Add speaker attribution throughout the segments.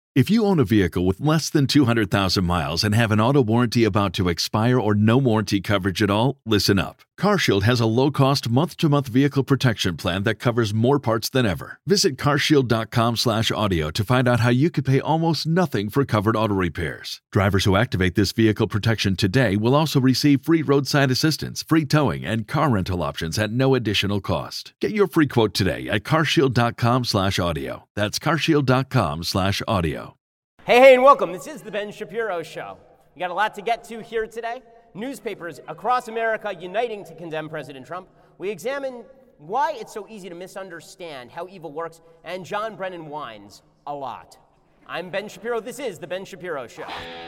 Speaker 1: If you own a vehicle with less than 200,000 miles and have an auto warranty about to expire or no warranty coverage at all, listen up. CarShield has a low-cost month-to-month vehicle protection plan that covers more parts than ever. Visit carshield.com/audio to find out how you could pay almost nothing for covered auto repairs. Drivers who activate this vehicle protection today will also receive free roadside assistance, free towing, and car rental options at no additional cost. Get your free quote today at carshield.com/audio. That's carshield.com/audio.
Speaker 2: Hey, and welcome. This is the Ben Shapiro Show. We got a lot to get to here today. Newspapers across America uniting to condemn President Trump. We examine why it's so easy to misunderstand how evil works, and John Brennan whines a lot. I'm Ben Shapiro. This is the Ben Shapiro Show.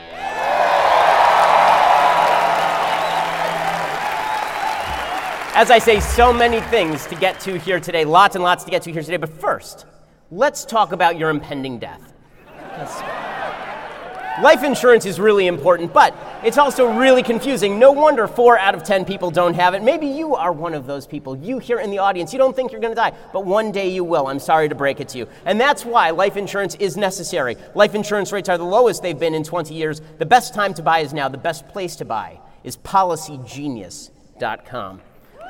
Speaker 2: As I say, so many things to get to here today, lots and lots to get to here today. But first, let's talk about your impending death. Life insurance is really important, but it's also really confusing. No wonder 4 out of 10 people don't have it. Maybe you are one of those people. You here in the audience, you don't think you're going to die, but one day you will. I'm sorry to break it to you. And that's why life insurance is necessary. Life insurance rates are the lowest they've been in 20 years. The best time to buy is now. The best place to buy is PolicyGenius.com.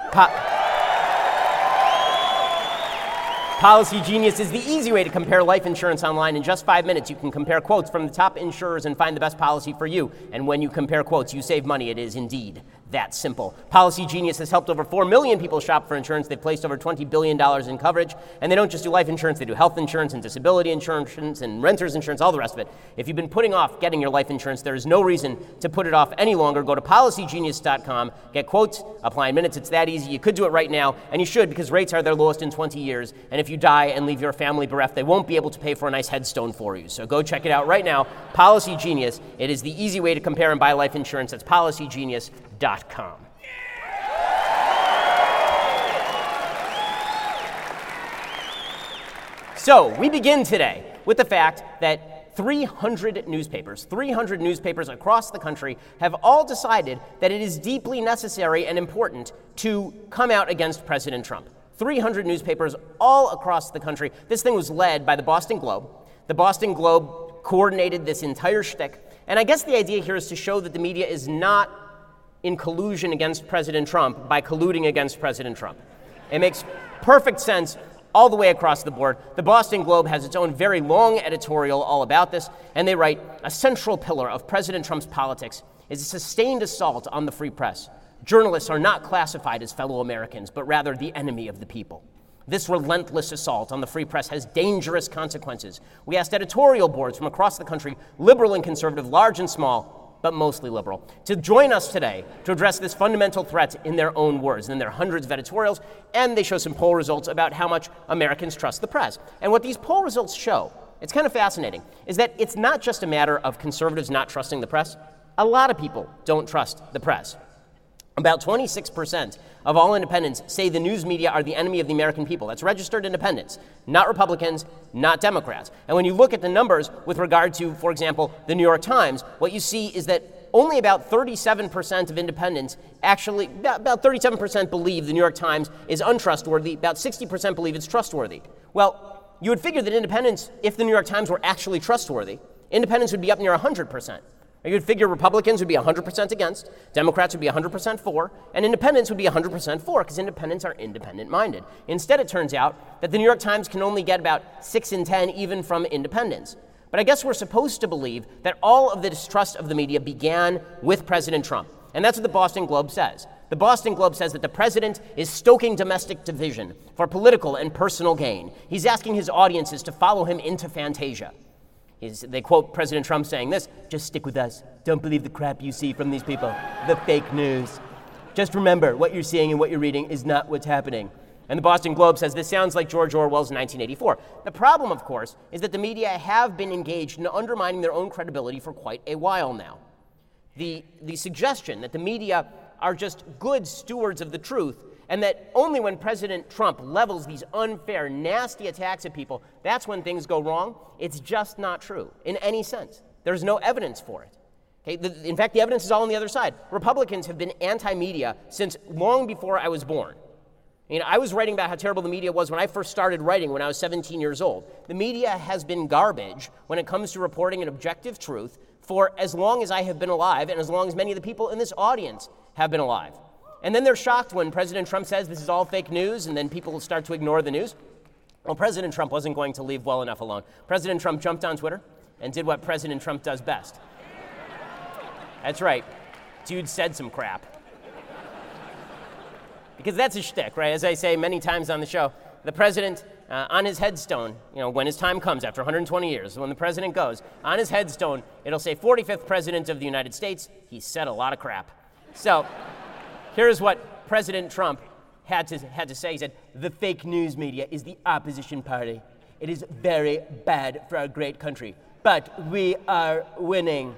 Speaker 2: Policy Genius is the easy way to compare life insurance online. In just 5 minutes, you can compare quotes from the top insurers and find the best policy for you. And when you compare quotes, you save money. It is indeed that simple. Policy Genius has helped over 4 million people shop for insurance. They've placed over $20 billion in coverage. And they don't just do life insurance, they do health insurance and disability insurance and renter's insurance, all the rest of it. If you've been putting off getting your life insurance, there is no reason to put it off any longer. Go to PolicyGenius.com, get quotes, apply in minutes. It's that easy. You could do it right now, and you should, because rates are their lowest in 20 years. And if you die and leave your family bereft, they won't be able to pay for a nice headstone for you. So go check it out right now. Policy Genius. It is the easy way to compare and buy life insurance. That's PolicyGenius.com. So we begin today with the fact that 300 newspapers across the country have all decided that it is deeply necessary and important to come out against President Trump. 300 newspapers all across the country. This thing was led by the Boston Globe. The Boston Globe coordinated this entire shtick. And I guess the idea here is to show that the media is not in collusion against President Trump by colluding against President Trump. It makes perfect sense all the way across the board. The Boston Globe has its own very long editorial all about this, and they write, "A central pillar of President Trump's politics is a sustained assault on the free press. Journalists are not classified as fellow Americans, but rather the enemy of the people. This relentless assault on the free press has dangerous consequences. We asked editorial boards from across the country, liberal and conservative, large and small, but mostly liberal, to join us today to address this fundamental threat in their own words." And there are hundreds of editorials, and they show some poll results about how much Americans trust the press. And what these poll results show, it's kind of fascinating, is that it's not just a matter of conservatives not trusting the press. A lot of people don't trust the press. About 26% of all independents say the news media are the enemy of the American people. That's registered independents, not Republicans, not Democrats. And when you look at the numbers with regard to, for example, the New York Times, what you see is that only about 37% of independents actually, about 37% believe the New York Times is untrustworthy, about 60% believe it's trustworthy. Well, you would figure that independents, if the New York Times were actually trustworthy, independents would be up near 100%. You would figure Republicans would be 100% against, Democrats would be 100% for, and independents would be 100% for, because independents are independent-minded. Instead, it turns out that the New York Times can only get about 6 in 10 even from independents. But I guess we're supposed to believe that all of the distrust of the media began with President Trump. And that's what the Boston Globe says. The Boston Globe says that the president is stoking domestic division for political and personal gain. He's asking his audiences to follow him into Fantasia. They quote President Trump saying this: "Just stick with us. Don't believe the crap you see from these people, the fake news. Just remember, what you're seeing and what you're reading is not what's happening." And the Boston Globe says this sounds like George Orwell's 1984. The problem, of course, is that the media have been engaged in undermining their own credibility for quite a while now. The suggestion that the media are just good stewards of the truth, and that only when President Trump levels these unfair, nasty attacks at people, that's when things go wrong, it's just not true in any sense. There's no evidence for it. Okay? In fact, the evidence is all on the other side. Republicans have been anti-media since long before I was born. I was writing about how terrible the media was when I first started writing when I was 17 years old. The media has been garbage when it comes to reporting an objective truth for as long as I have been alive and as long as many of the people in this audience have been alive. And then they're shocked when President Trump says this is all fake news, and then people start to ignore the news. Well, President Trump wasn't going to leave well enough alone. President Trump jumped on Twitter and did what President Trump does best. That's right. Dude said some crap. Because that's his shtick, right? As I say many times on the show, the president, on his headstone, when his time comes after 120 years, when the president goes, on his headstone, it'll say 45th President of the United States. He said a lot of crap. So here's what President Trump had to say. He said, the fake news media is the opposition party. It is very bad for our great country, but we are winning.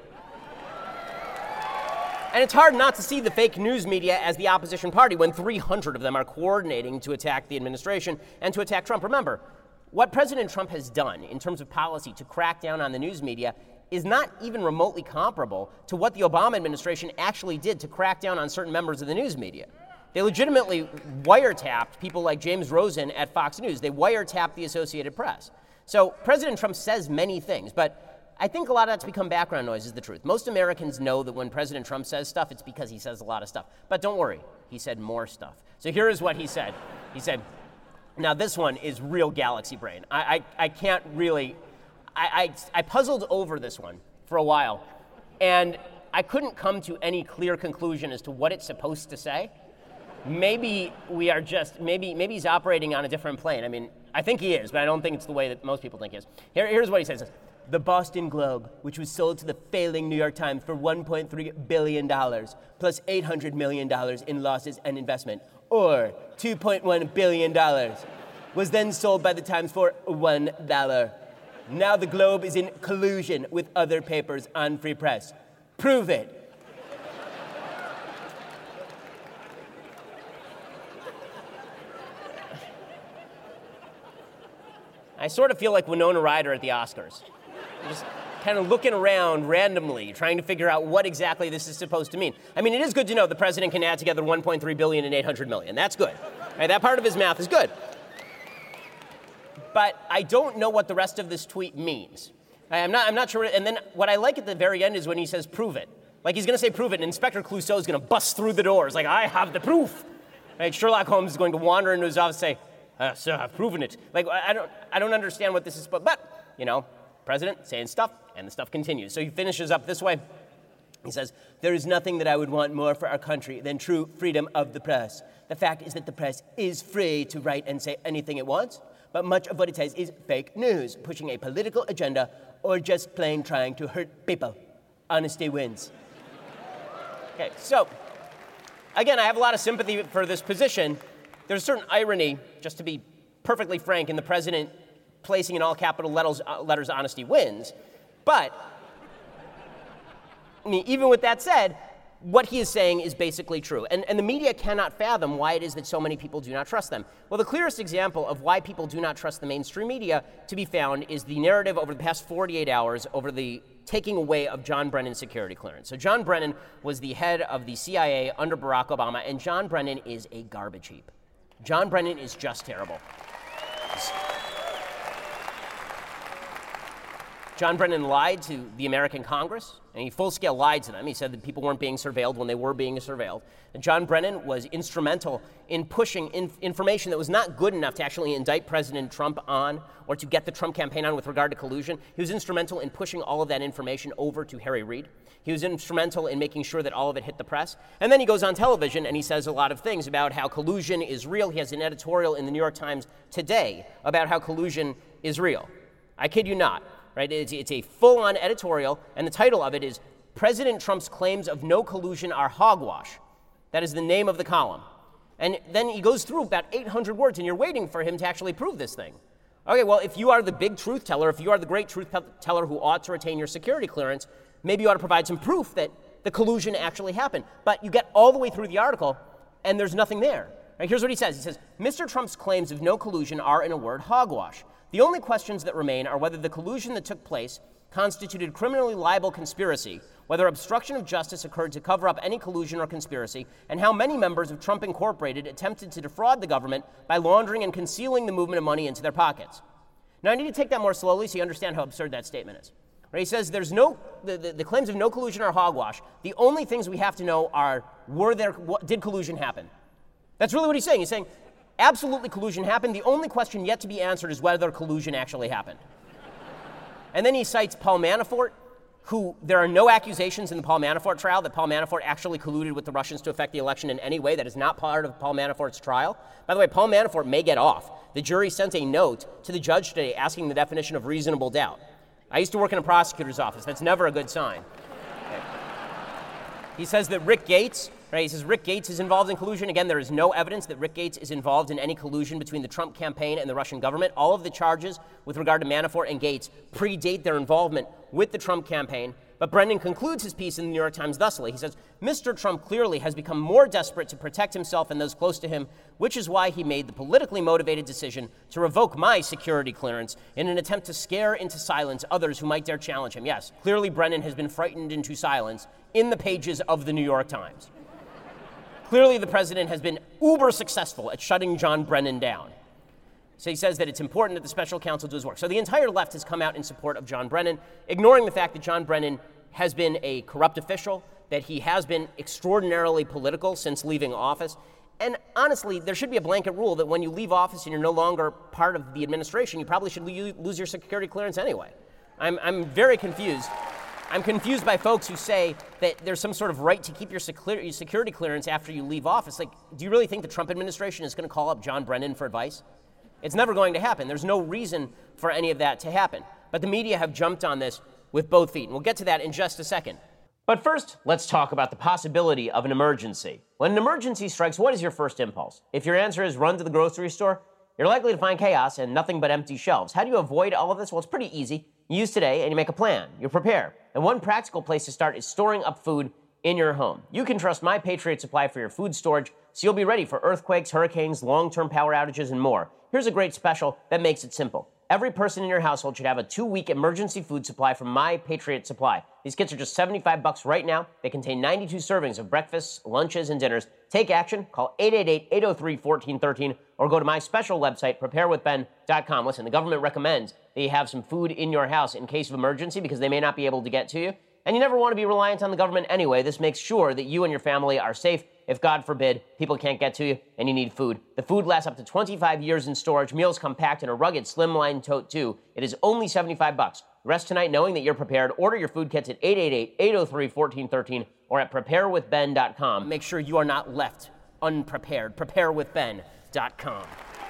Speaker 2: And it's hard not to see the fake news media as the opposition party when 300 of them are coordinating to attack the administration and to attack Trump. Remember, what President Trump has done in terms of policy to crack down on the news media is not even remotely comparable to what the Obama administration actually did to crack down on certain members of the news media. They legitimately wiretapped people like James Rosen at Fox News. They wiretapped the Associated Press. So President Trump says many things, but I think a lot of that's become background noise is the truth. Most Americans know that when President Trump says stuff, it's because he says a lot of stuff. But don't worry, he said more stuff. So here is what he said. He said, now this one is real galaxy brain. I can't really, I puzzled over this one for a while, and I couldn't come to any clear conclusion as to what it's supposed to say. Maybe we are just, maybe he's operating on a different plane. I mean, I think he is, but I don't think it's the way that most people think he is. Here's what he says. The Boston Globe, which was sold to the failing New York Times for $1.3 billion, plus $800 million in losses and investment, or $2.1 billion, was then sold by the Times for $1. Now the Globe is in collusion with other papers on free press. Prove it. I sort of feel like Winona Ryder at the Oscars. Just kind of looking around randomly, trying to figure out what exactly this is supposed to mean. I mean, it is good to know the president can add together $1.3 billion and $800 million. That's good. Right, that part of his math is good. But I don't know what the rest of this tweet means. I'm not sure. And then what I like at the very end is when he says, prove it. Like he's going to say, prove it, and Inspector Clouseau is going to bust through the doors. Like, I have the proof. Right, Sherlock Holmes is going to wander into his office and say, sir, I've proven it. Like, I don't understand what this is, but, president saying stuff, and the stuff continues. So he finishes up this way. He says, there is nothing that I would want more for our country than true freedom of the press. The fact is that the press is free to write and say anything it wants, but much of what it says is fake news, pushing a political agenda, or just plain trying to hurt people. Honesty wins. Okay, so, again, I have a lot of sympathy for this position. There's a certain irony, just to be perfectly frank, in the president placing in all capital letters honesty wins. But, I mean, even with that said, what he is saying is basically true. And the media cannot fathom why it is that so many people do not trust them. Well, the clearest example of why people do not trust the mainstream media to be found is the narrative over the past 48 hours over the taking away of John Brennan's security clearance. So John Brennan was the head of the CIA under Barack Obama, and John Brennan is a garbage heap. John Brennan is just terrible. John Brennan lied to the American Congress, and he full-scale lied to them. He said that people weren't being surveilled when they were being surveilled. And John Brennan was instrumental in pushing information that was not good enough to actually indict President Trump on or to get the Trump campaign on with regard to collusion. He was instrumental in pushing all of that information over to Harry Reid. He was instrumental in making sure that all of it hit the press. And then he goes on television and he says a lot of things about how collusion is real. He has an editorial in the New York Times today about how collusion is real. I kid you not. Right? It's a full-on editorial, and the title of it is President Trump's Claims of No Collusion Are Hogwash. That is the name of the column. And then he goes through about 800 words, and you're waiting for him to actually prove this thing. Okay, well, if you are the big truth teller, if you are the great truth teller who ought to retain your security clearance, maybe you ought to provide some proof that the collusion actually happened. But you get all the way through the article, and there's nothing there. Right? Here's what he says. He says, Mr. Trump's claims of no collusion are, in a word, hogwash. The only questions that remain are whether the collusion that took place constituted criminally liable conspiracy, whether obstruction of justice occurred to cover up any collusion or conspiracy, and how many members of Trump Incorporated attempted to defraud the government by laundering and concealing the movement of money into their pockets. Now, I need to take that more slowly so you understand how absurd that statement is. Right? He says there's the claims of no collusion are hogwash. The only things we have to know are, did collusion happen? That's really what he's saying. He's saying, absolutely collusion happened. The only question yet to be answered is whether collusion actually happened. And then he cites Paul Manafort, who there are no accusations in the Paul Manafort trial that Paul Manafort actually colluded with the Russians to affect the election in any way. That is not part of Paul Manafort's trial. By the way, Paul Manafort may get off. The jury sent a note to the judge today asking the definition of reasonable doubt. I used to work in a prosecutor's office. That's never a good sign. Okay. He says that Rick Gates, right? He says Rick Gates is involved in collusion. Again, there is no evidence that Rick Gates is involved in any collusion between the Trump campaign and the Russian government. All of the charges with regard to Manafort and Gates predate their involvement with the Trump campaign. But Brennan concludes his piece in the New York Times thusly. He says, Mr. Trump clearly has become more desperate to protect himself and those close to him, which is why he made the politically motivated decision to revoke my security clearance in an attempt to scare into silence others who might dare challenge him. Yes, clearly Brennan has been frightened into silence in the pages of the New York Times. Clearly the president has been uber successful at shutting John Brennan down. So he says that it's important that the special counsel do his work. So the entire left has come out in support of John Brennan, ignoring the fact that John Brennan has been a corrupt official, that he has been extraordinarily political since leaving office. And honestly, there should be a blanket rule that when you leave office and you're no longer part of the administration, you probably should lose your security clearance anyway. I'm very confused. I'm confused by folks who say that there's some sort of right to keep your security clearance after you leave office. Like, do you really think the Trump administration is going to call up John Brennan for advice? It's never going to happen. There's no reason for any of that to happen. But the media have jumped on this with both feet, and we'll get to that in just a second. But first, let's talk about the possibility of an emergency. When an emergency strikes, what is your first impulse? If your answer is run to the grocery store, you're likely to find chaos and nothing but empty shelves. How do you avoid all of this? Well, it's pretty easy. You use today and you make a plan. You prepare. And one practical place to start is storing up food in your home. You can trust My Patriot Supply for your food storage, so you'll be ready for earthquakes, hurricanes, long-term power outages, and more. Here's a great special that makes it simple. Every person in your household should have a 2-week emergency food supply from My Patriot Supply. These kits are just $75 right now. They contain 92 servings of breakfasts, lunches, and dinners. Take action. Call 888-803-1413 or go to my special website, preparewithben.com. Listen, the government recommends that you have some food in your house in case of emergency because they may not be able to get to you. And you never want to be reliant on the government anyway. This makes sure that you and your family are safe if, God forbid, people can't get to you and you need food. The food lasts up to 25 years in storage. Meals come packed in a rugged slimline tote, too. It is only $75. Rest tonight knowing that you're prepared. Order your food kits at 888-803-1413 or at preparewithben.com. Make sure you are not left unprepared. Preparewithben.com.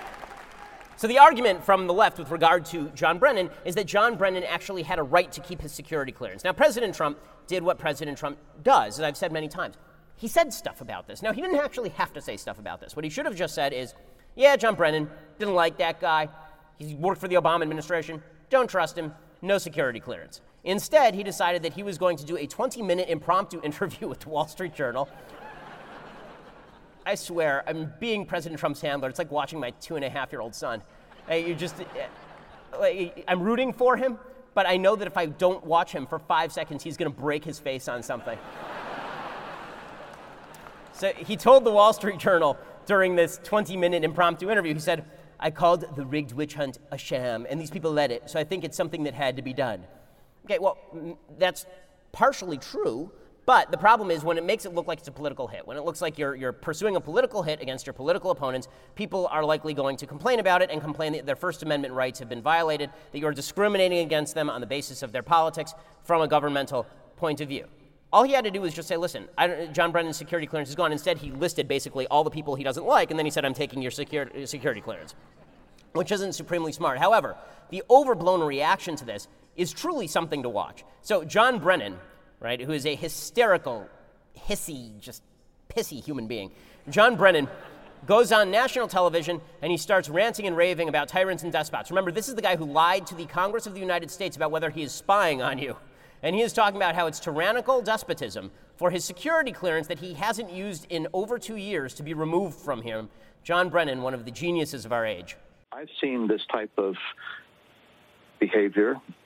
Speaker 2: So the argument from the left with regard to John Brennan is that John Brennan actually had a right to keep his security clearance. Now, President Trump did what President Trump does, as I've said many times. He said stuff about this. Now, he didn't actually have to say stuff about this. What he should have just said is, yeah, John Brennan, didn't like that guy. He worked for the Obama administration. Don't trust him. No security clearance. Instead, he decided that he was going to do a 20-minute impromptu interview with the Wall Street Journal. I swear, I'm being President Trump's handler. It's like watching my 2.5-year-old son. I'm rooting for him, but I know that if I don't watch him for 5 seconds, he's going to break his face on something. So he told the Wall Street Journal during this 20-minute impromptu interview, he said, I called the rigged witch hunt a sham, and these people led it, so I think it's something that had to be done. Okay, well, that's partially true, but the problem is when it makes it look like it's a political hit, when it looks like you're pursuing a political hit against your political opponents, people are likely going to complain about it and complain that their First Amendment rights have been violated, that you're discriminating against them on the basis of their politics from a governmental point of view. All he had to do was just say, listen, John Brennan's security clearance is gone. Instead, he listed basically all the people he doesn't like, and then he said, I'm taking your security clearance, which isn't supremely smart. However, the overblown reaction to this is truly something to watch. So John Brennan, right, who is a hysterical, hissy, just pissy human being, John Brennan goes on national television and he starts ranting and raving about tyrants and despots. Remember, this is the guy who lied to the Congress of the United States about whether he is spying on you. And he is talking about how it's tyrannical despotism for his security clearance that he hasn't used in over 2 years to be removed from him. John Brennan, one of the geniuses of our age.
Speaker 3: I've seen this type of behavior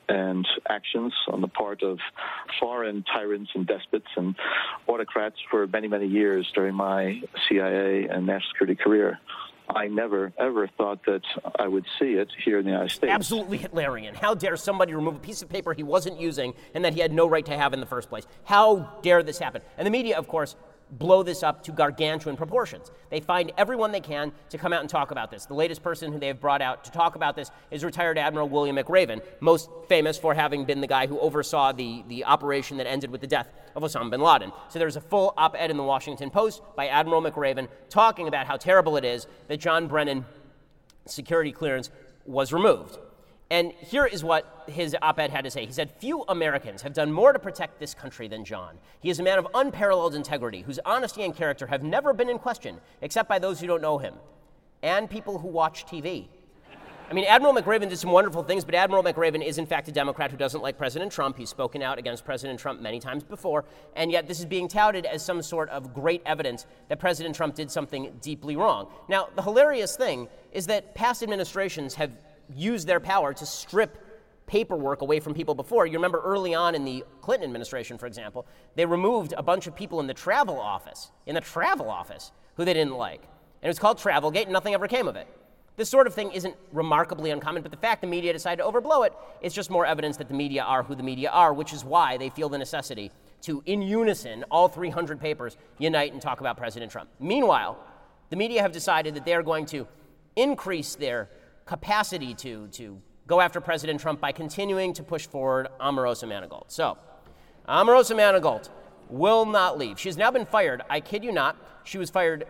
Speaker 3: and actions on the part of foreign tyrants and despots and autocrats for many, many years during my CIA and national security career. I never, ever thought that I would see it here in the United States.
Speaker 2: Absolutely Hitlerian. How dare somebody remove a piece of paper he wasn't using and that he had no right to have in the first place? How dare this happen? And the media, of course, blow this up to gargantuan proportions. They find everyone they can to come out and talk about this. The latest person who they have brought out to talk about this is retired Admiral William McRaven, most famous for having been the guy who oversaw the operation that ended with the death of Osama bin Laden. So there's a full op-ed in the Washington Post by Admiral McRaven talking about how terrible it is that John Brennan security clearance was removed. And here is what his op-ed had to say. He said, "Few Americans have done more to protect this country than John. He is a man of unparalleled integrity, whose honesty and character have never been in question, except by those who don't know him, and people who watch TV." I mean, Admiral McRaven did some wonderful things, but Admiral McRaven is, in fact, a Democrat who doesn't like President Trump. He's spoken out against President Trump many times before, and yet this is being touted as some sort of great evidence that President Trump did something deeply wrong. Now, the hilarious thing is that past administrations have used their power to strip paperwork away from people before. You remember early on in the Clinton administration, for example, they removed a bunch of people in the travel office, who they didn't like. And it was called Travelgate, and nothing ever came of it. This sort of thing isn't remarkably uncommon, but the fact the media decided to overblow it is just more evidence that the media are who the media are, which is why they feel the necessity to, in unison, all 300 papers, unite and talk about President Trump. Meanwhile, the media have decided that they are going to increase their capacity to go after President Trump by continuing to push forward Omarosa Manigault. So, Omarosa Manigault will not leave. She's now been fired. I kid you not. She was fired,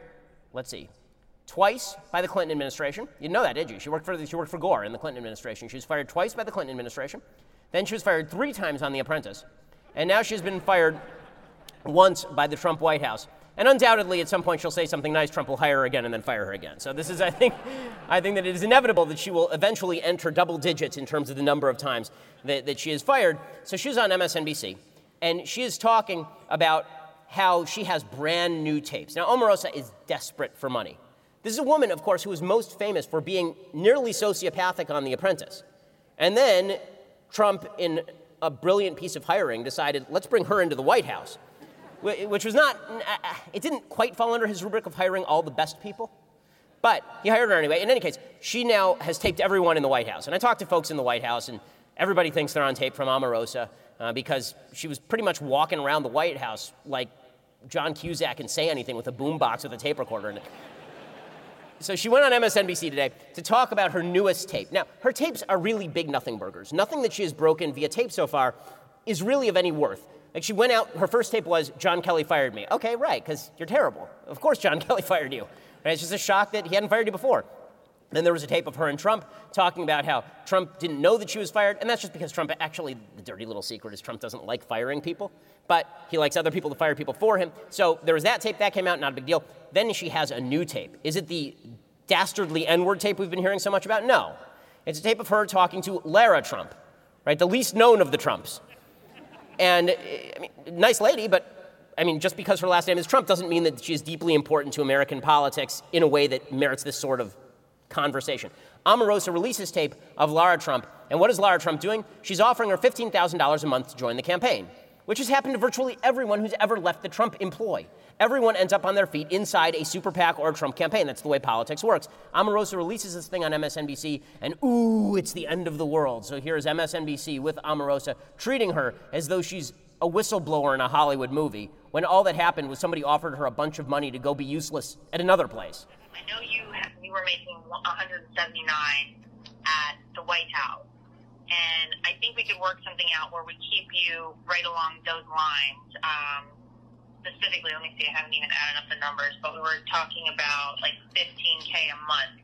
Speaker 2: twice by the Clinton administration. You didn't know that, did you? She worked for Gore in the Clinton administration. She was fired twice by the Clinton administration. Then she was fired 3 times on The Apprentice. And now she's been fired once by the Trump White House. And undoubtedly, at some point, she'll say something nice. Trump will hire her again and then fire her again. So this is, I think that it is inevitable that she will eventually enter double digits in terms of the number of times that she is fired. So she's on MSNBC, and she is talking about how she has brand new tapes. Now, Omarosa is desperate for money. This is a woman, of course, who is most famous for being nearly sociopathic on The Apprentice. And then Trump, in a brilliant piece of hiring, decided, let's bring her into the White House. Which was not, it didn't quite fall under his rubric of hiring all the best people, but he hired her anyway. In any case, she now has taped everyone in the White House. And I talked to folks in the White House, and everybody thinks they're on tape from Omarosa because she was pretty much walking around the White House like John Cusack and Say Anything with a boombox with a tape recorder in it. So she went on MSNBC today to talk about her newest tape. Now, her tapes are really big nothing burgers. Nothing that she has broken via tape so far is really of any worth. Like, she went out, her first tape was, John Kelly fired me. Okay, right, because you're terrible. Of course John Kelly fired you. Right? It's just a shock that he hadn't fired you before. Then there was a tape of her and Trump talking about how Trump didn't know that she was fired, and that's just because Trump, actually, the dirty little secret is Trump doesn't like firing people, but he likes other people to fire people for him. So there was that tape, that came out, not a big deal. Then she has a new tape. Is it the dastardly N-word tape we've been hearing so much about? No. It's a tape of her talking to Lara Trump, right, the least known of the Trumps. And, I mean, nice lady, but, I mean, just because her last name is Trump doesn't mean that she is deeply important to American politics in a way that merits this sort of conversation. Omarosa releases tape of Lara Trump, and what is Lara Trump doing? She's offering her $15,000 a month to join the campaign, which has happened to virtually everyone who's ever left the Trump employ. Everyone ends up on their feet inside a super PAC or a Trump campaign. That's the way politics works. Omarosa releases this thing on MSNBC, and ooh, it's the end of the world. So here's MSNBC with Omarosa treating her as though she's a whistleblower in a Hollywood movie, when all that happened was somebody offered her a bunch of money to go be useless at another place.
Speaker 4: I know you were making $179 at the White House, and I think we could work something out where we keep you right along those lines. Specifically, let me see, I haven't even added up the numbers, but we were talking about like $15K a month.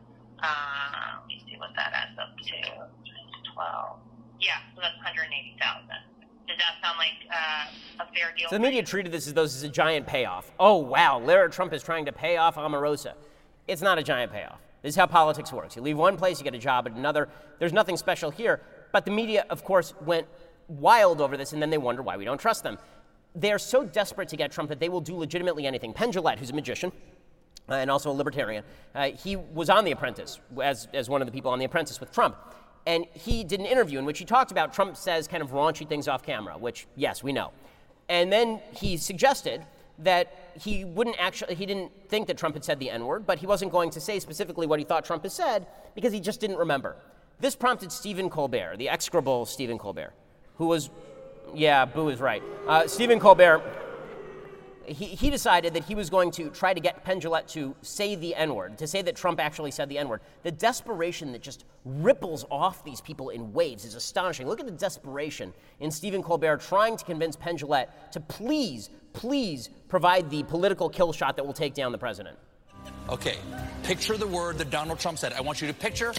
Speaker 4: Let me see what that adds up to. 12. Yeah, so that's $180,000. Does that sound like a fair deal?
Speaker 2: So the media treated this as though this is a giant payoff. Oh, wow, Lara Trump is trying to pay off Omarosa. It's not a giant payoff. This is how politics works. You leave one place, you get a job at another. There's nothing special here. But the media, of course, went wild over this, and then they wonder why we don't trust them. They're so desperate to get Trump that they will do legitimately anything. Penn Jillette, who's a magician and also a libertarian, he was on The Apprentice as one of the people on The Apprentice with Trump. and he did an interview in which he talked about Trump says kind of raunchy things off camera, which, yes, we know. And then he suggested that he didn't think that Trump had said the N-word, but he wasn't going to say specifically what he thought Trump had said because he just didn't remember. This prompted Stephen Colbert, the execrable Stephen Colbert, who was, yeah, Boo is right. Stephen Colbert, he decided that he was going to try to get Penn Jillette to say the N-word, to say that Trump actually said the N-word. The desperation that just ripples off these people in waves is astonishing. Look at the desperation in Stephen Colbert trying to convince Penn Jillette to please provide the political kill shot that will take down the president.
Speaker 5: Okay, picture the word that Donald Trump said. I want you to picture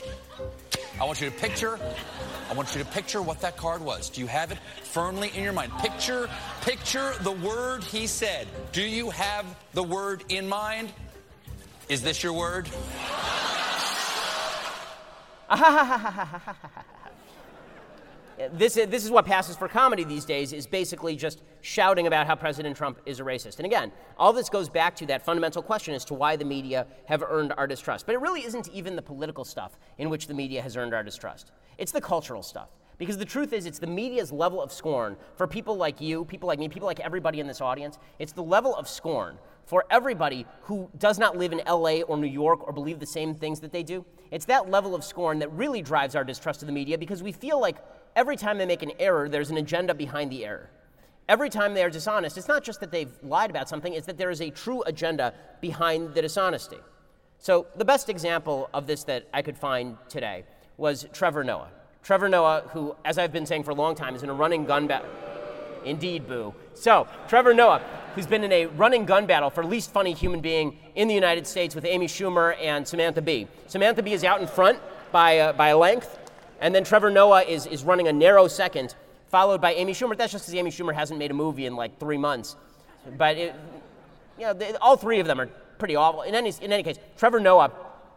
Speaker 5: what that card was. Do you have it firmly in your mind? Picture the word he said. Do you have the word in mind? Is this your word?
Speaker 2: This is what passes for comedy these days, is basically just shouting about how President Trump is a racist. And again, all this goes back to that fundamental question as to why the media have earned our distrust. But it really isn't even the political stuff in which the media has earned our distrust. It's the cultural stuff. Because the truth is, it's the media's level of scorn for people like you, people like me, people like everybody in this audience. It's the level of scorn for everybody who does not live in LA or New York or believe the same things that they do. It's that level of scorn that really drives our distrust of the media, because we feel like every time they make an error, there's an agenda behind the error. Every time they are dishonest, it's not just that they've lied about something, it's that there is a true agenda behind the dishonesty. So the best example of this that I could find today was Trevor Noah. Trevor Noah, who, as I've been saying for a long time, is in a running gun battle. Indeed, Boo. So, Trevor Noah, who's been in a running gun battle for least funny human being in the United States with Amy Schumer and Samantha Bee. Samantha Bee is out in front by a length, and then Trevor Noah is running a narrow second, followed by Amy Schumer. That's just because Amy Schumer hasn't made a movie in like 3 months. But, all three of them are pretty awful. In any case, Trevor Noah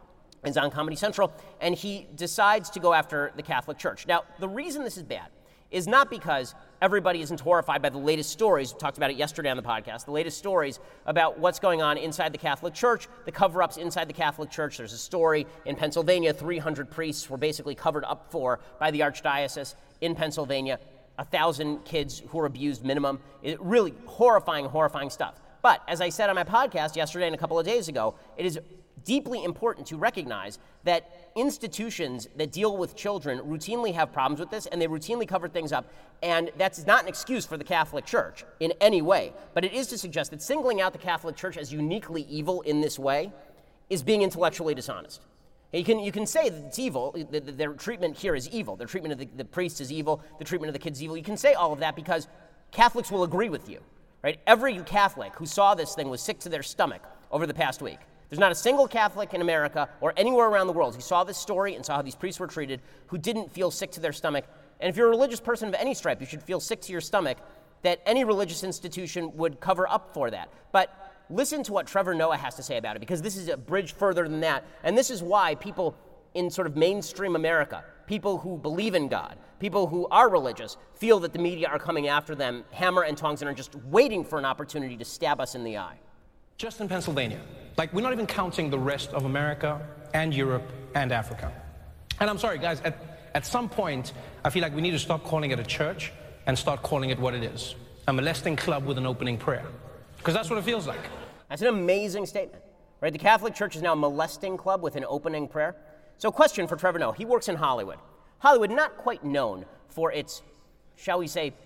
Speaker 2: is on Comedy Central, and he decides to go after the Catholic Church. Now, the reason this is bad is not because everybody isn't horrified by the latest stories. We talked about it yesterday on the podcast, the latest stories about what's going on inside the Catholic Church, the cover-ups inside the Catholic Church. There's a story in Pennsylvania, 300 priests were basically covered up for by the Archdiocese in Pennsylvania, 1,000 kids who were abused minimum. Really horrifying stuff. But as I said on my podcast yesterday and a couple of days ago, it is deeply important to recognize that institutions that deal with children routinely have problems with this, and they routinely cover things up, and that's not an excuse for the Catholic Church in any way, but it is to suggest that singling out the Catholic Church as uniquely evil in this way is being intellectually dishonest. You can say that it's evil, their treatment here is evil, their treatment of the priests is evil, the treatment of the kids is evil. You can say all of that because Catholics will agree with you, right? Every Catholic who saw this thing was sick to their stomach over the past week. There's not a single Catholic in America or anywhere around the world who saw this story and saw how these priests were treated who didn't feel sick to their stomach. And if you're a religious person of any stripe, you should feel sick to your stomach that any religious institution would cover up for that. But listen to what Trevor Noah has to say about it, because this is a bridge further than that. And this is why people in sort of mainstream America, people who believe in God, people who are religious, feel that the media are coming after them hammer and tongs and are just waiting for an opportunity to stab us in the eye.
Speaker 6: Just in Pennsylvania. Like, we're not even counting the rest of America and Europe and Africa. And I'm sorry, guys, at some point, I feel like we need to stop calling it a church and start calling it what it is. A molesting club with an opening prayer. Because that's what it feels like.
Speaker 2: That's an amazing statement, right? The Catholic Church is now a molesting club with an opening prayer. So question for Trevor Noah. He works in Hollywood. Hollywood, not quite known for its, shall we say,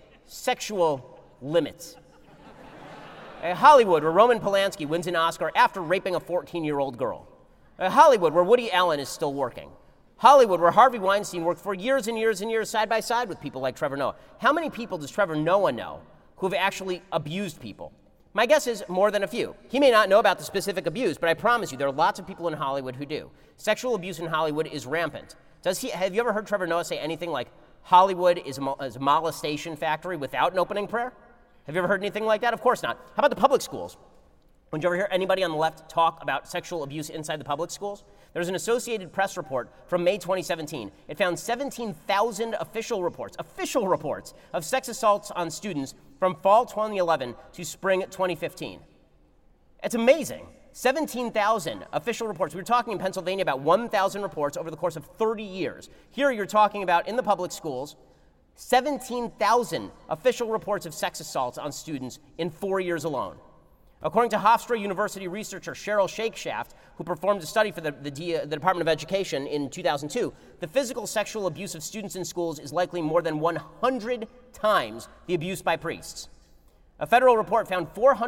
Speaker 2: sexual limits. Hollywood, where Roman Polanski wins an Oscar after raping a 14-year-old girl. Hollywood, where Woody Allen is still working. Hollywood, where Harvey Weinstein worked for years and years and years side by side with people like Trevor Noah. How many people does Trevor Noah know who have actually abused people? My guess is more than a few. He may not know about the specific abuse, but I promise you there are lots of people in Hollywood who do. Sexual abuse in Hollywood is rampant. Have you ever heard Trevor Noah say anything like, Hollywood is a molestation factory without an opening prayer? Have you ever heard anything like that? Of course not. How about the public schools? Did you ever hear anybody on the left talk about sexual abuse inside the public schools? There's an Associated Press report from May 2017. It found 17,000 official reports of sex assaults on students from fall 2011 to spring 2015. It's amazing. 17,000 official reports. We were talking in Pennsylvania about 1,000 reports over the course of 30 years. Here you're talking about, in the public schools, 17,000 official reports of sex assaults on students in 4 years alone. According to Hofstra University researcher Cheryl Shakeshaft, who performed a study for the Department of Education in 2002, the physical sexual abuse of students in schools is likely more than 100 times the abuse by priests. A federal report found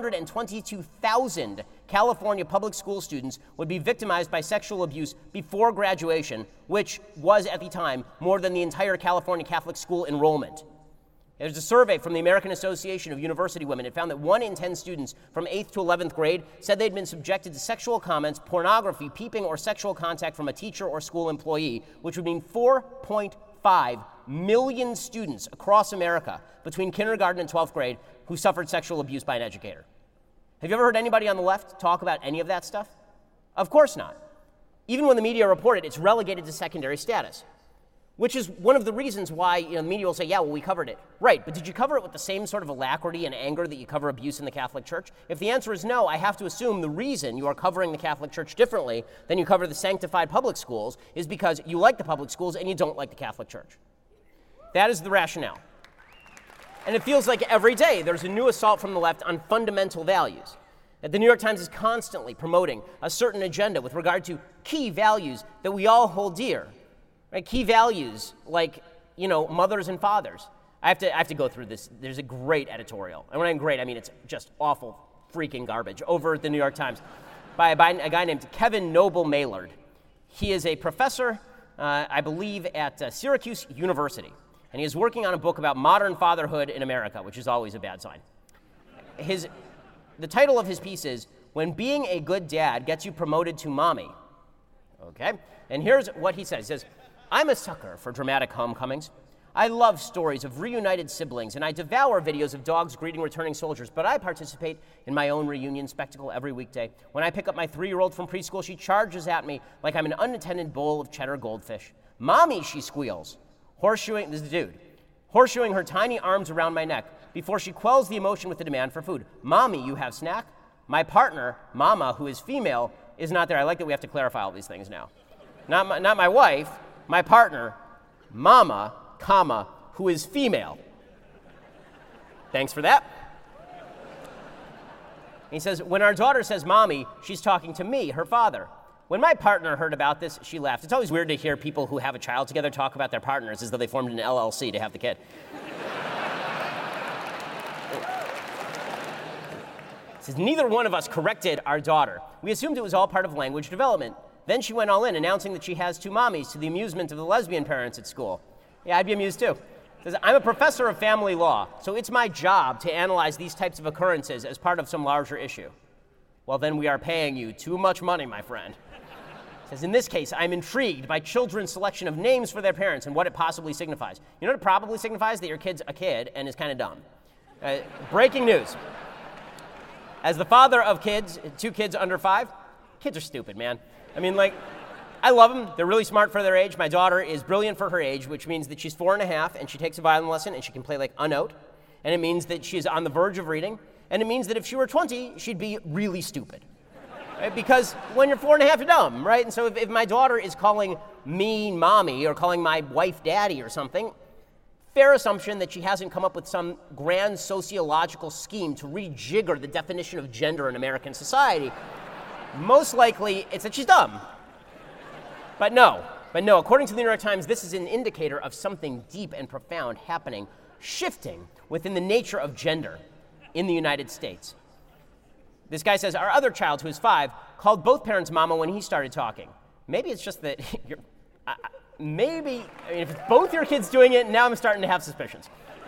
Speaker 2: 422,000 California public school students would be victimized by sexual abuse before graduation, which was, at the time, more than the entire California Catholic school enrollment. There's a survey from the American Association of University Women. It found that 1 in 10 students from 8th to 11th grade said they'd been subjected to sexual comments, pornography, peeping, or sexual contact from a teacher or school employee, which would mean 4.5 million students across America between kindergarten and 12th grade who suffered sexual abuse by an educator. Have you ever heard anybody on the left talk about any of that stuff? Of course not. Even when the media report it, it's relegated to secondary status, which is one of the reasons why the media will say, yeah, well, we covered it. Right, but did you cover it with the same sort of alacrity and anger that you cover abuse in the Catholic Church? If the answer is no, I have to assume the reason you are covering the Catholic Church differently than you cover the sanctified public schools is because you like the public schools and you don't like the Catholic Church. That is the rationale. And it feels like every day there's a new assault from the left on fundamental values. That the New York Times is constantly promoting a certain agenda with regard to key values that we all hold dear. Right? Key values like, mothers and fathers. I have to go through this. There's a great editorial. And when I'm great, I mean it's just awful freaking garbage over at the New York Times by a guy named Kevin Noble Maillard. He is a professor, I believe, at Syracuse University. And he is working on a book about modern fatherhood in America, which is always a bad sign. The title of his piece is, When Being a Good Dad Gets You Promoted to Mommy. Okay? And here's what he says. He says, I'm a sucker for dramatic homecomings. I love stories of reunited siblings, and I devour videos of dogs greeting returning soldiers, but I participate in my own reunion spectacle every weekday. When I pick up my 3-year-old from preschool, she charges at me like I'm an unattended bowl of cheddar goldfish. Mommy, she squeals. This is the dude, horseshoeing her tiny arms around my neck before she quells the emotion with the demand for food. Mommy, you have snack? My partner, Mama, who is female, is not there. I like that we have to clarify all these things now. Not my wife, my partner, Mama, comma, who is female. Thanks for that. He says, when our daughter says mommy, she's talking to me, her father. When my partner heard about this, she laughed. It's always weird to hear people who have a child together talk about their partners as though they formed an LLC to have the kid. It says, neither one of us corrected our daughter. We assumed it was all part of language development. Then she went all in, announcing that she has 2 mommies to the amusement of the lesbian parents at school. Yeah, I'd be amused too. It says, I'm a professor of family law, so it's my job to analyze these types of occurrences as part of some larger issue. Well, then we are paying you too much money, my friend. Says, in this case, I'm intrigued by children's selection of names for their parents and what it possibly signifies. You know what it probably signifies? That your kid's a kid and is kind of dumb. Breaking news. As the father of 2 kids under 5, kids are stupid, man. I mean, I love them. They're really smart for their age. My daughter is brilliant for her age, which means that she's 4.5 and she takes a violin lesson and she can play a note. And it means that she is on the verge of reading. And it means that if she were 20, she'd be really stupid. Right? Because when you're 4.5, you're dumb, right? And so if my daughter is calling me mommy or calling my wife daddy or something, fair assumption that she hasn't come up with some grand sociological scheme to rejigger the definition of gender in American society. Most likely, it's that she's dumb. But no, according to the New York Times, this is an indicator of something deep and profound happening, shifting within the nature of gender in the United States. This guy says, our other child, who is 5, called both parents mama when he started talking. Maybe it's just that if both your kids doing it, now I'm starting to have suspicions.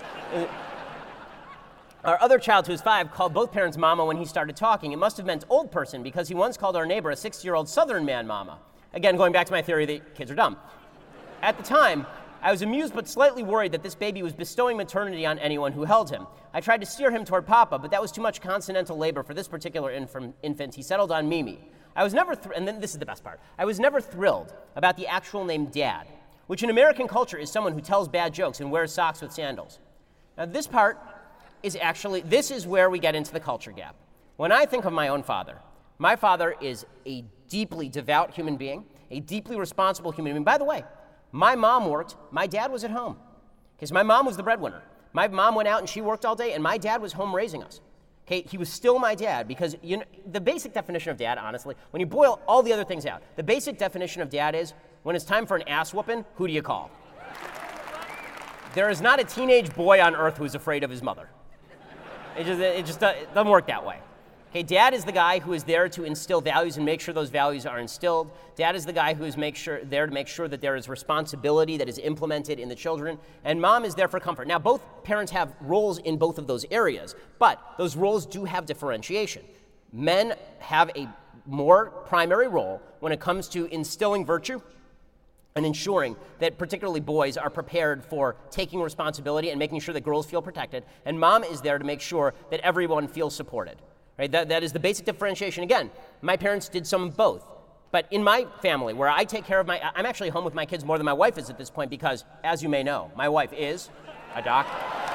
Speaker 2: Our other child, who is 5, called both parents mama when he started talking. It must have meant old person, because he once called our neighbor, a 60-year-old Southern man, mama. Again, going back to my theory that kids are dumb. At the time, I was amused but slightly worried that this baby was bestowing maternity on anyone who held him. I tried to steer him toward Papa, but that was too much consonantal labor for this particular infant. He settled on Mimi. I was never, and then this is the best part, I was never thrilled about the actual name Dad, which in American culture is someone who tells bad jokes and wears socks with sandals. Now this part is actually, this is where we get into the culture gap. When I think of my own father, My father is a deeply devout human being, a deeply responsible human being. By the way, my mom worked, my dad was at home. Because my mom was the breadwinner. My mom went out and she worked all day, and my dad was home raising us. Okay, he was still my dad because the basic definition of dad, honestly, when you boil all the other things out, the basic definition of dad is when it's time for an ass whooping, who do you call? There is not a teenage boy on earth who's afraid of his mother. It just doesn't work that way. Okay, dad is the guy who is there to instill values and make sure those values are instilled. Dad is the guy who is there to make sure that there is responsibility that is implemented in the children. And mom is there for comfort. Now, both parents have roles in both of those areas, but those roles do have differentiation. Men have a more primary role when it comes to instilling virtue and ensuring that particularly boys are prepared for taking responsibility and making sure that girls feel protected. And mom is there to make sure that everyone feels supported. Right? That is the basic differentiation. Again, my parents did some of both. But in my family, where I take care of I'm actually home with my kids more than my wife is at this point because, as you may know, my wife is a doctor.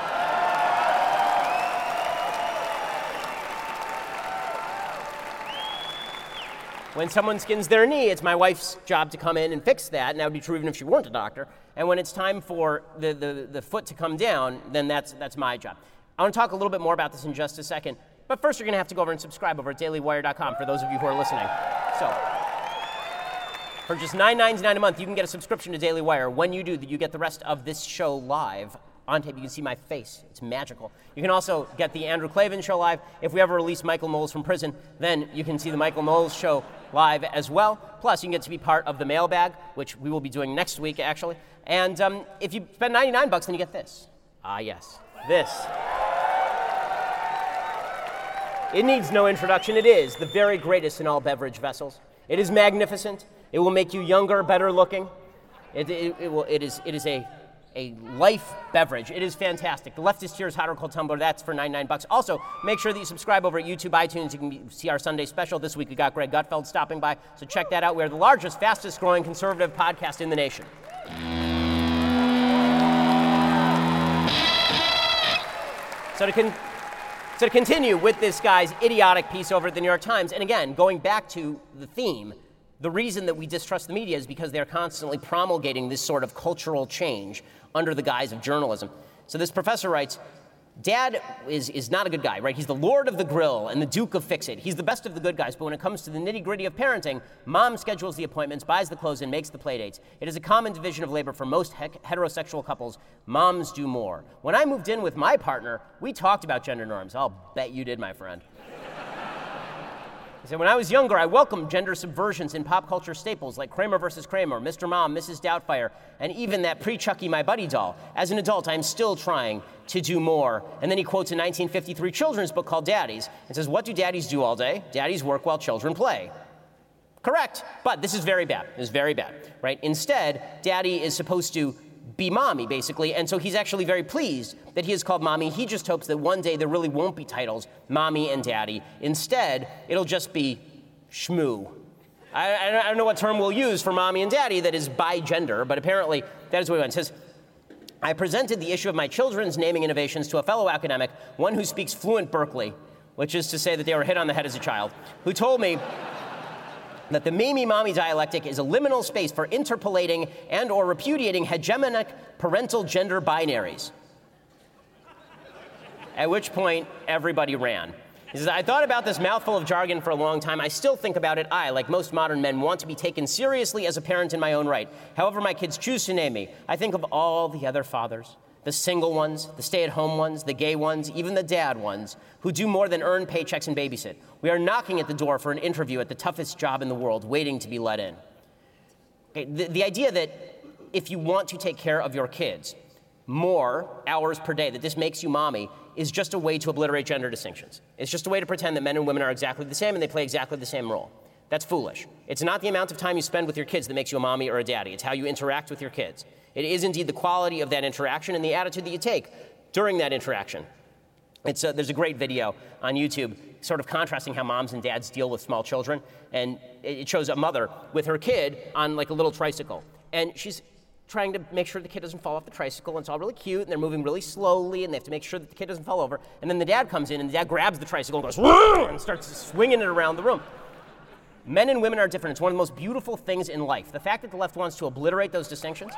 Speaker 2: When someone skins their knee, it's my wife's job to come in and fix that, and that would be true even if she weren't a doctor. And when it's time for the foot to come down, then that's my job. I want to talk a little bit more about this in just a second. But first, you're going to have to go over and subscribe over at dailywire.com for those of you who are listening. So, for just $9.99 a month, you can get a subscription to Daily Wire. When you do, you get the rest of this show live on tape. You can see my face. It's magical. You can also get the Andrew Klavan show live. If we ever release Michael Knowles from prison, then you can see the Michael Knowles show live as well. Plus, you can get to be part of the mailbag, which we will be doing next week, actually. And if you spend $99, then you get this. Ah, yes, this. It needs no introduction. It is the very greatest in all beverage vessels. It is magnificent. It will make you younger, better looking. It is a life beverage. It is fantastic. The Leftist Tears Hot or Cold Tumbler, that's for $99. Also, make sure that you subscribe over at YouTube, iTunes. You can see our Sunday special. This week we got Greg Gutfeld stopping by, so check that out. We are the largest, fastest growing conservative podcast in the nation. So to continue with this guy's idiotic piece over at the New York Times, and again, going back to the theme, the reason that we distrust the media is because they're constantly promulgating this sort of cultural change under the guise of journalism. So this professor writes, Dad is not a good guy, right? He's the Lord of the Grill and the Duke of Fix-It. He's the best of the good guys, but when it comes to the nitty-gritty of parenting, mom schedules the appointments, buys the clothes, and makes the play dates. It is a common division of labor for most heterosexual couples. Moms do more. When I moved in with my partner, we talked about gender norms. I'll bet you did, my friend. He said, when I was younger, I welcomed gender subversions in pop culture staples like Kramer vs. Kramer, Mr. Mom, Mrs. Doubtfire, and even that pre-Chucky My Buddy doll. As an adult, I'm still trying to do more. And then he quotes a 1953 children's book called Daddies and says, what do daddies do all day? Daddies work while children play. Correct, but this is very bad. This is very bad, right? Instead, daddy is supposed to be mommy, basically, and so he's actually very pleased that he is called mommy. He just hopes that one day there really won't be titles, mommy and daddy. Instead, it'll just be shmoo. I don't know what term we'll use for mommy and daddy that is bi-gender, but apparently that is what he wants. It says, I presented the issue of my children's naming innovations to a fellow academic, one who speaks fluent Berkeley, which is to say that they were hit on the head as a child, who told me that the Mimi-Mommy dialectic is a liminal space for interpolating and or repudiating hegemonic parental gender binaries. At which point, everybody ran. He says, I thought about this mouthful of jargon for a long time. I still think about it. I, like most modern men, want to be taken seriously as a parent in my own right. However my kids choose to name me, I think of all the other fathers, the single ones, the stay-at-home ones, the gay ones, even the dad ones, who do more than earn paychecks and babysit. We are knocking at the door for an interview at the toughest job in the world, waiting to be let in. Okay, the idea that if you want to take care of your kids more hours per day, that this makes you mommy, is just a way to obliterate gender distinctions. It's just a way to pretend that men and women are exactly the same and they play exactly the same role. That's foolish. It's not the amount of time you spend with your kids that makes you a mommy or a daddy. It's how you interact with your kids. It is indeed the quality of that interaction and the attitude that you take during that interaction. There's a great video on YouTube sort of contrasting how moms and dads deal with small children. And it shows a mother with her kid on like a little tricycle. And she's trying to make sure the kid doesn't fall off the tricycle, and it's all really cute, and they're moving really slowly, and they have to make sure that the kid doesn't fall over. And then the dad comes in, and the dad grabs the tricycle and goes, and starts swinging it around the room. Men and women are different. It's one of the most beautiful things in life. The fact that the left wants to obliterate those distinctions,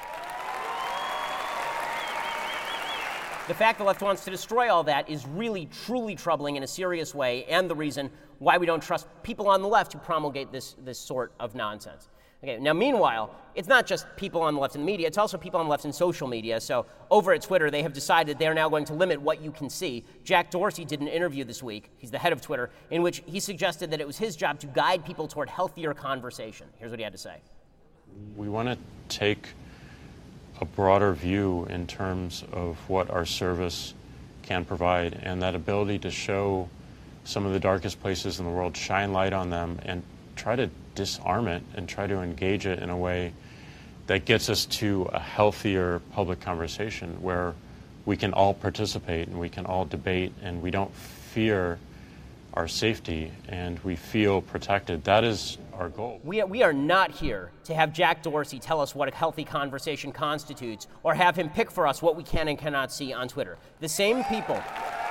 Speaker 2: the fact the left wants to destroy all that is really, truly troubling in a serious way, and the reason why we don't trust people on the left who promulgate this sort of nonsense. Okay, now meanwhile, it's not just people on the left in the media, it's also people on the left in social media. So over at Twitter, they have decided they're now going to limit what you can see. Jack Dorsey did an interview this week, he's the head of Twitter, in which he suggested that it was his job to guide people toward healthier conversation. Here's what he had to say.
Speaker 7: We want to take a broader view in terms of what our service can provide, and that ability to show some of the darkest places in the world, shine light on them, and try to disarm it and try to engage it in a way that gets us to a healthier public conversation where we can all participate and we can all debate and we don't fear our safety and we feel protected. That is our goal.
Speaker 2: We are not here to have Jack Dorsey tell us what a healthy conversation constitutes or have him pick for us what we can and cannot see on Twitter. The same people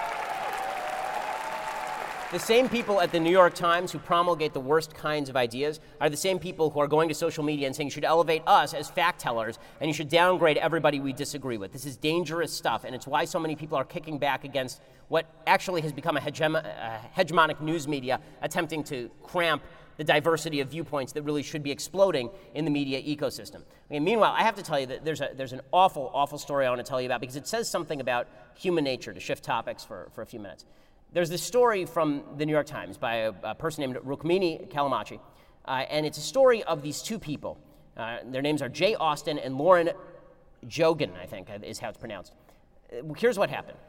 Speaker 2: at the New York Times who promulgate the worst kinds of ideas are the same people who are going to social media and saying you should elevate us as fact tellers and you should downgrade everybody we disagree with. This is dangerous stuff, and it's why so many people are kicking back against what actually has become a hegemonic news media attempting to cramp the diversity of viewpoints that really should be exploding in the media ecosystem. Okay, meanwhile, I have to tell you that there's an awful, awful story I want to tell you about because it says something about human nature, to shift topics for a few minutes. There's this story from the New York Times by a person named Rukmini Callimachi, and it's a story of these two people. Their names are Jay Austen and Lauren Jogan, I think is how it's pronounced. Here's what happened.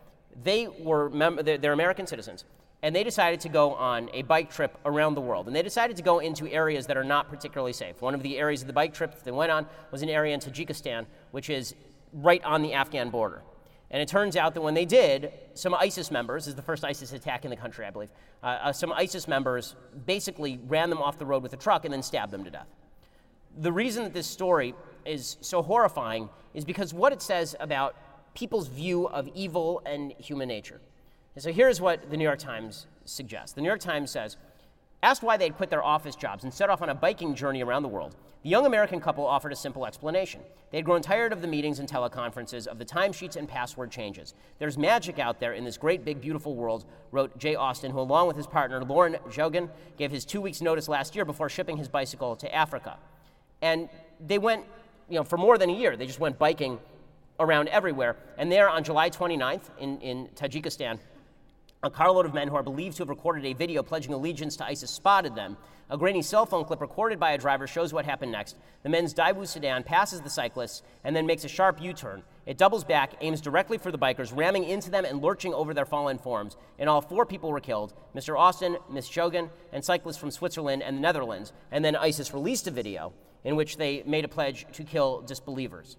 Speaker 2: They're American citizens, and they decided to go on a bike trip around the world, and they decided to go into areas that are not particularly safe. One of the areas of the bike trip that they went on was an area in Tajikistan, which is right on the Afghan border. And it turns out that when they did, some ISIS members, this is the first ISIS attack in the country, I believe, some ISIS members basically ran them off the road with a truck and then stabbed them to death. The reason that this story is so horrifying is because what it says about people's view of evil and human nature. And so here's what the New York Times suggests. The New York Times says, asked why they had quit their office jobs and set off on a biking journey around the world, the young American couple offered a simple explanation. They had grown tired of the meetings and teleconferences, of the timesheets and password changes. There's magic out there in this great, big, beautiful world, wrote Jay Austen, who along with his partner, Lauren Jogan, gave his 2 weeks' notice last year before shipping his bicycle to Africa. And they went, for more than a year, they just went biking around everywhere. And there on July 29th in Tajikistan, a carload of men who are believed to have recorded a video pledging allegiance to ISIS spotted them. A grainy cell phone clip recorded by a driver shows what happened next. The men's Daewoo sedan passes the cyclists and then makes a sharp U-turn. It doubles back, aims directly for the bikers, ramming into them and lurching over their fallen forms. In all, 4 people were killed, Mr. Austen, Ms. Jogan, and cyclists from Switzerland and the Netherlands. And then ISIS released a video in which they made a pledge to kill disbelievers.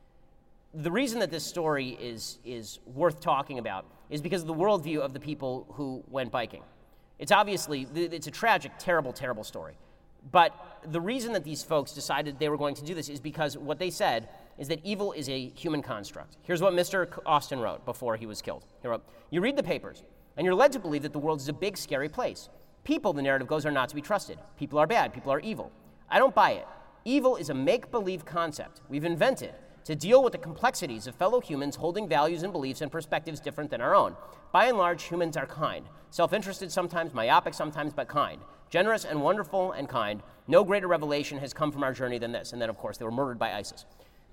Speaker 2: The reason that this story is worth talking about is because of the worldview of the people who went biking. It's a tragic, terrible, terrible story. But the reason that these folks decided they were going to do this is because what they said is that evil is a human construct. Here's what Mr. Austen wrote before he was killed. He wrote, "You read the papers, and you're led to believe that the world is a big, scary place. People, the narrative goes, are not to be trusted. People are bad. People are evil. I don't buy it. Evil is a make-believe concept we've invented to deal with the complexities of fellow humans holding values and beliefs and perspectives different than our own. By and large, humans are kind. Self-interested sometimes, myopic sometimes, but kind. Generous and wonderful and kind. No greater revelation has come from our journey than this." And then, of course, they were murdered by ISIS.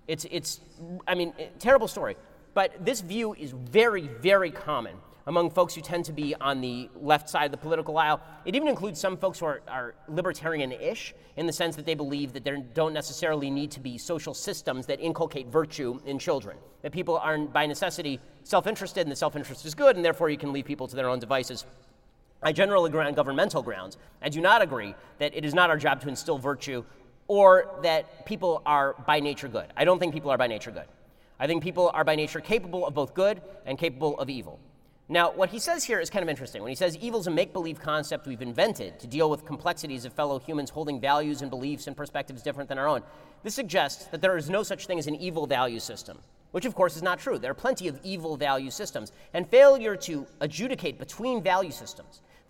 Speaker 2: Terrible story. But this view is very, very common among folks who tend to be on the left side of the political aisle. It even includes some folks who are libertarian-ish in the sense that they believe that there don't necessarily need to be social systems that inculcate virtue in children, that people are by necessity self-interested and that self-interest is good and therefore you can leave people to their own devices. I generally agree on governmental grounds. I do not agree that it is not our job to instill virtue or that people are by nature good. I don't think people are by nature good. I think people are by nature capable of both good and capable of evil. Now, what he says here is kind of interesting. When he says evil is a make-believe concept we've invented to deal with complexities of fellow humans holding values and beliefs and perspectives different than our own, this suggests that there is no such thing as an evil value system, which of course is not true. There are plenty of evil value systems, and failure to adjudicate between value systems,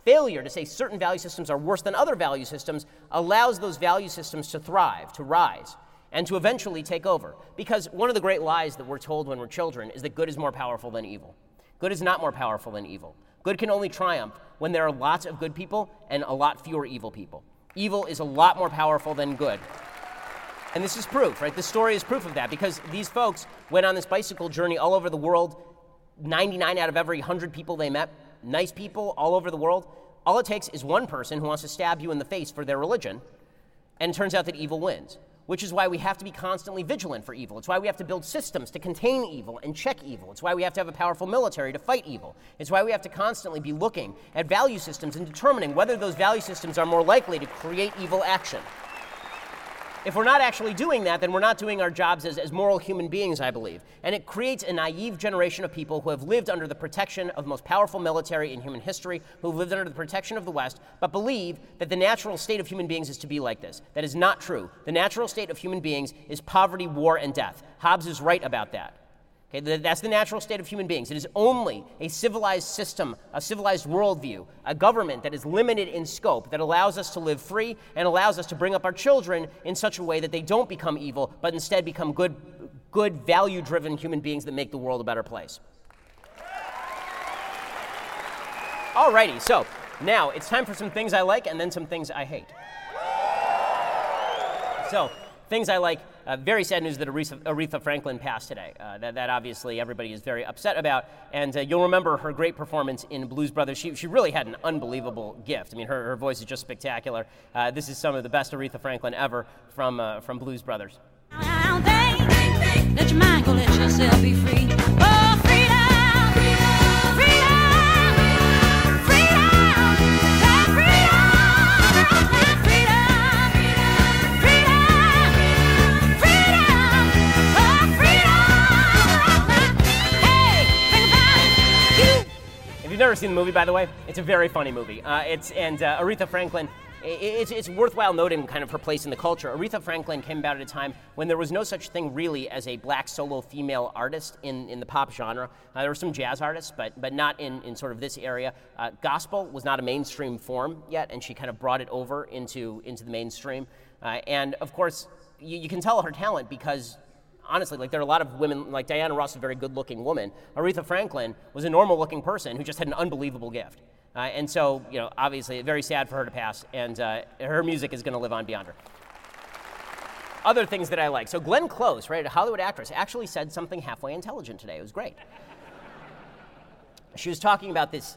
Speaker 2: failure to say certain value systems are worse than other value systems allows those value systems to thrive, to rise, and to eventually take over. Because one of the great lies that we're told when we're children is that good is more powerful than evil. Good is not more powerful than evil. Good can only triumph when there are lots of good people and a lot fewer evil people. Evil is a lot more powerful than good. And this is proof, right? This story is proof of that, because these folks went on this bicycle journey all over the world. 99 out of every 100 people they met, nice people all over the world. All it takes is one person who wants to stab you in the face for their religion, and it turns out that evil wins. Which is why we have to be constantly vigilant for evil. It's why we have to build systems to contain evil and check evil. It's why we have to have a powerful military to fight evil. It's why we have to constantly be looking at value systems and determining whether those value systems are more likely to create evil action. If we're not actually doing that, then we're not doing our jobs as moral human beings, I believe. And it creates a naive generation of people who have lived under the protection of the most powerful military in human history, who have lived under the protection of the West, but believe that the natural state of human beings is to be like this. That is not true. The natural state of human beings is poverty, war, and death. Hobbes is right about that. Okay, that's the natural state of human beings. It is only a civilized system, a civilized worldview, a government that is limited in scope, that allows us to live free and allows us to bring up our children in such a way that they don't become evil, but instead become good value-driven human beings that make the world a better place. Alrighty, so now it's time for some things I like and then some things I hate. So, things I like. Very sad news that Aretha Franklin passed today. That obviously everybody is very upset about. And you'll remember her great performance in Blues Brothers. She really had an unbelievable gift. I mean, her voice is just spectacular. This is some of the best Aretha Franklin ever from Blues Brothers. Let your mind go, let yourself be free. Oh, freedom, freedom, freedom, freedom, freedom, freedom, freedom. If you've never seen the movie, by the way, it's a very funny movie. Aretha Franklin, it's worthwhile noting kind of her place in the culture. Aretha Franklin came about at a time when there was no such thing really as a black solo female artist in the pop genre. There were some jazz artists, but not in sort of this area. Gospel was not a mainstream form yet, and she kind of brought it over into the mainstream. And of course, you can tell her talent because honestly, like there are a lot of women, like Diana Ross is a very good-looking woman. Aretha Franklin was a normal-looking person who just had an unbelievable gift. And so, obviously, very sad for her to pass, and her music is going to live on beyond her. Other things that I like. So Glenn Close, right, a Hollywood actress, actually said something halfway intelligent today. It was great. She was talking about this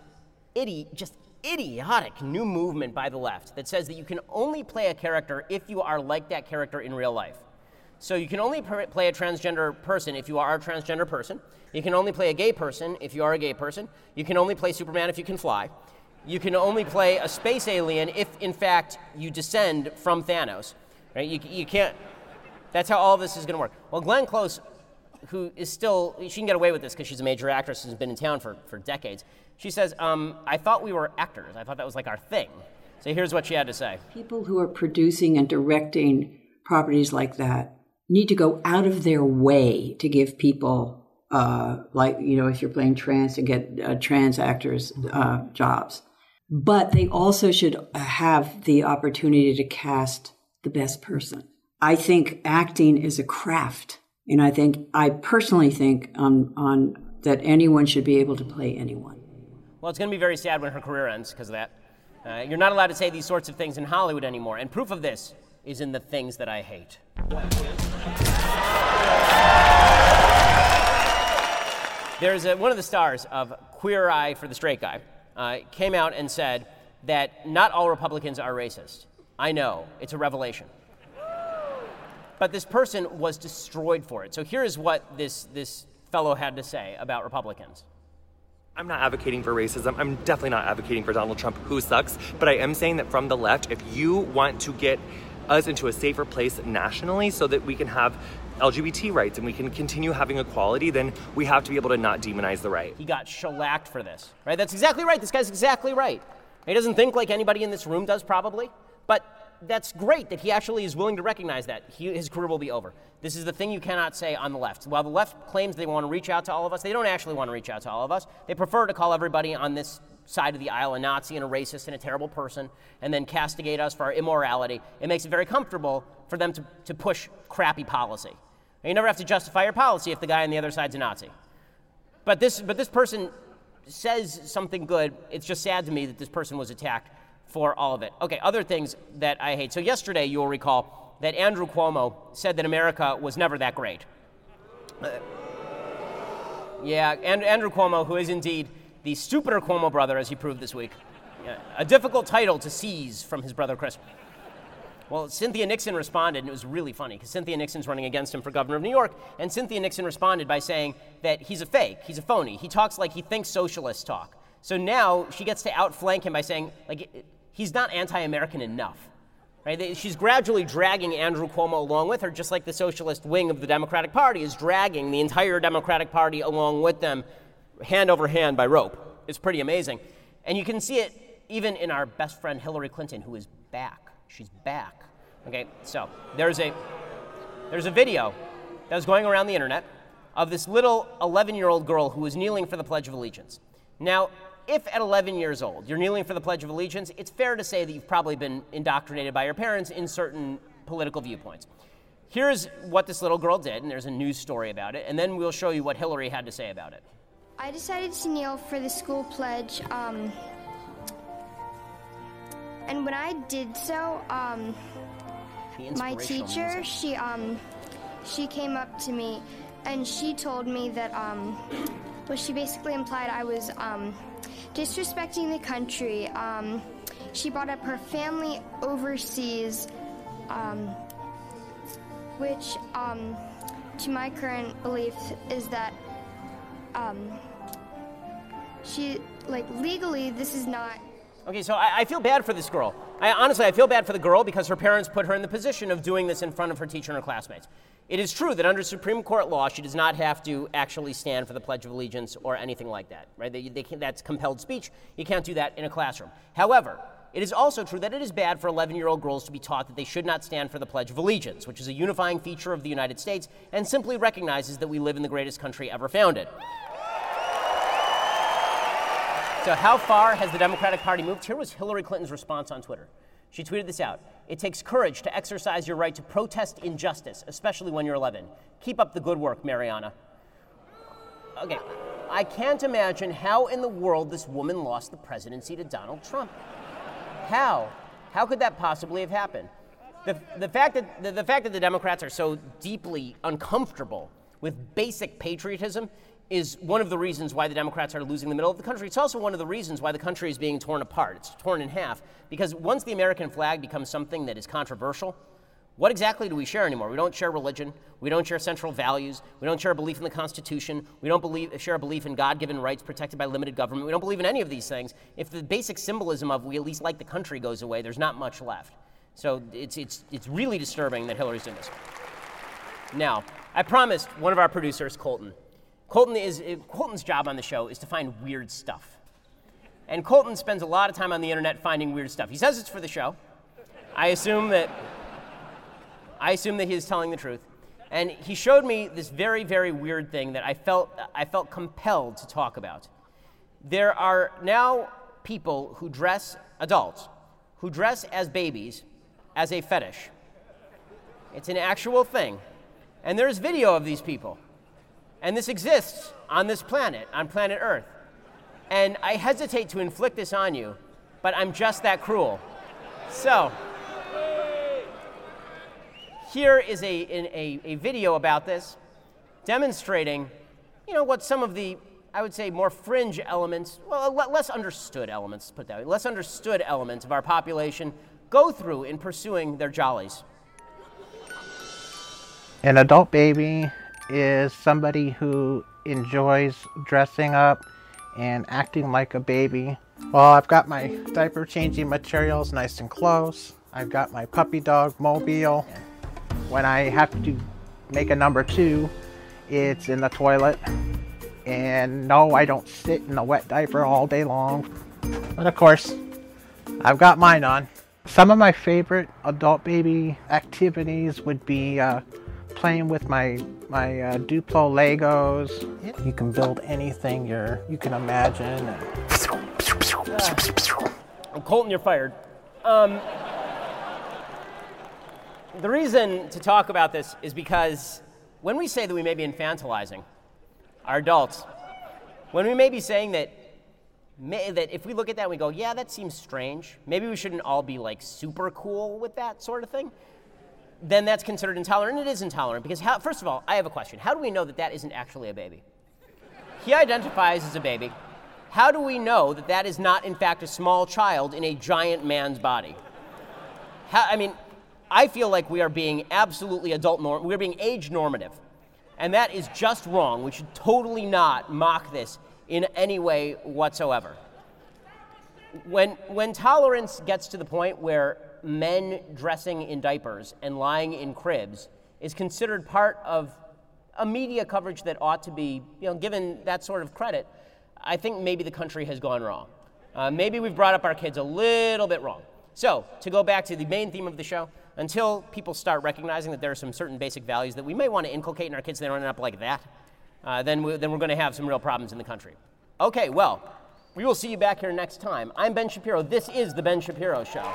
Speaker 2: idiotic new movement by the left that says that you can only play a character if you are like that character in real life. So you can only play a transgender person if you are a transgender person. You can only play a gay person if you are a gay person. You can only play Superman if you can fly. You can only play a space alien if, in fact, you descend from Thanos. Right? You can't. That's how all this is going to work. Well, Glenn Close, who is still, she can get away with this because she's a major actress and has been in town for decades. She says, I thought we were actors. I thought that was like our thing. So here's what she had to say.
Speaker 8: People who are producing and directing properties like that need to go out of their way to give people, if you're playing trans, to get trans actors jobs. But they also should have the opportunity to cast the best person. I think acting is a craft, and I personally think that anyone should be able to play anyone.
Speaker 2: Well, it's going to be very sad when her career ends because of that. You're not allowed to say these sorts of things in Hollywood anymore, and proof of this is in the things that I hate. There's one of the stars of Queer Eye for the Straight Guy came out and said that not all Republicans are racist. I know, it's a revelation. But this person was destroyed for it. So here is what this fellow had to say about Republicans.
Speaker 9: I'm not advocating for racism. I'm definitely not advocating for Donald Trump, who sucks. But I am saying that from the left, if you want to get us into a safer place nationally so that we can have LGBT rights and we can continue having equality, then we have to be able to not demonize the right.
Speaker 2: He got shellacked for this, right? That's exactly right. This guy's exactly right. He doesn't think like anybody in this room does, probably. But that's great that he actually is willing to recognize that. His career will be over. This is the thing you cannot say on the left. While the left claims they want to reach out to all of us, they don't actually want to reach out to all of us. They prefer to call everybody on this side of the aisle a Nazi and a racist and a terrible person, and then castigate us for our immorality. It makes it very comfortable for them to push crappy policy. And you never have to justify your policy if the guy on the other side's a Nazi. But this person says something good. It's just sad to me that this person was attacked for all of it. Okay, other things that I hate. So yesterday, you will recall that Andrew Cuomo said that America was never that great. Andrew Cuomo, who is indeed the stupider Cuomo brother, as he proved this week. A difficult title to seize from his brother Chris. Well, Cynthia Nixon responded, and it was really funny, because Cynthia Nixon's running against him for governor of New York, and Cynthia Nixon responded by saying that he's a fake, he's a phony, he talks like he thinks socialists talk. So now she gets to outflank him by saying, like, he's not anti-American enough. Right? She's gradually dragging Andrew Cuomo along with her, just like the socialist wing of the Democratic Party is dragging the entire Democratic Party along with them, hand over hand by rope. It's pretty amazing. And you can see it even in our best friend Hillary Clinton, who is back. She's back. Okay, so there's a video that was going around the internet of this little 11-year-old girl who was kneeling for the Pledge of Allegiance. Now, if at 11 years old you're kneeling for the Pledge of Allegiance, it's fair to say that you've probably been indoctrinated by your parents in certain political viewpoints. Here's what this little girl did, and there's a news story about it, and then we'll show you what Hillary had to say about it.
Speaker 10: I decided to kneel for the school pledge, and when I did so, my teacher, she came up to me, and she told me that, well, she basically implied I was disrespecting the country. She brought up her family overseas, which, to my current belief, is that legally, this is not.
Speaker 2: Okay, so I feel bad for this girl. Honestly, I feel bad for the girl because her parents put her in the position of doing this in front of her teacher and her classmates. It is true that under Supreme Court law, she does not have to actually stand for the Pledge of Allegiance or anything like that, right? That's compelled speech. You can't do that in a classroom. However, it is also true that it is bad for 11-year-old girls to be taught that they should not stand for the Pledge of Allegiance, which is a unifying feature of the United States and simply recognizes that we live in the greatest country ever founded. So how far has the Democratic Party moved? Here was Hillary Clinton's response on Twitter. She tweeted this out. It takes courage to exercise your right to protest injustice, especially when you're 11. Keep up the good work, Mariana. Okay, I can't imagine how in the world this woman lost the presidency to Donald Trump. How? How could that possibly have happened? The fact that the Democrats are so deeply uncomfortable with basic patriotism is one of the reasons why the Democrats are losing the middle of the country. It's also one of the reasons why the country is being torn apart. It's torn in half because once the American flag becomes something that is controversial, what exactly do we share anymore? We don't share religion. We don't share central values. We don't share a belief in the Constitution. We don't share a belief in God-given rights protected by limited government. We don't believe in any of these things. If the basic symbolism of we at least like the country goes away, there's not much left. So it's really disturbing that Hillary's doing this. Now, I promised one of our producers, Colton's job on the show is to find weird stuff. And Colton spends a lot of time on the internet finding weird stuff. He says it's for the show. I assume that he is telling the truth. And he showed me this very, very weird thing that I felt compelled to talk about. There are now people who dress, adults, who dress as babies as a fetish. It's an actual thing. And there's video of these people. And this exists on this planet, on planet Earth. And I hesitate to inflict this on you, but I'm just that cruel. So, here is a video about this, demonstrating, what some of the, I would say, more fringe elements, well, less understood elements, put that way, less understood elements of our population go through in pursuing their jollies.
Speaker 11: An adult baby is somebody who enjoys dressing up and acting like a baby. Well, I've got my diaper changing materials nice and close. I've got my puppy dog mobile. When I have to make a number 2, it's in the toilet. And no, I don't sit in a wet diaper all day long. But of course, I've got mine on. Some of my favorite adult baby activities would be playing with my Duplo Legos. You can build anything you can imagine.
Speaker 2: Colton, you're fired. The reason to talk about this is because when we say that we may be infantilizing our adults, when we may be saying that if we look at that and we go, yeah, that seems strange, maybe we shouldn't all be like super cool with that sort of thing, then that's considered intolerant. And it is intolerant because, first of all, I have a question. How do we know that that isn't actually a baby? He identifies as a baby. How do we know that that is not, in fact, a small child in a giant man's body? I feel like we are being absolutely we're being age normative. And that is just wrong. We should totally not mock this in any way whatsoever. When tolerance gets to the point where men dressing in diapers and lying in cribs is considered part of a media coverage that ought to be, given that sort of credit, I think maybe the country has gone wrong. Maybe we've brought up our kids a little bit wrong. So, to go back to the main theme of the show, until people start recognizing that there are some certain basic values that we may want to inculcate in our kids so they don't end up like that, then we're going to have some real problems in the country. Okay, well, we will see you back here next time. I'm Ben Shapiro. This is The Ben Shapiro Show.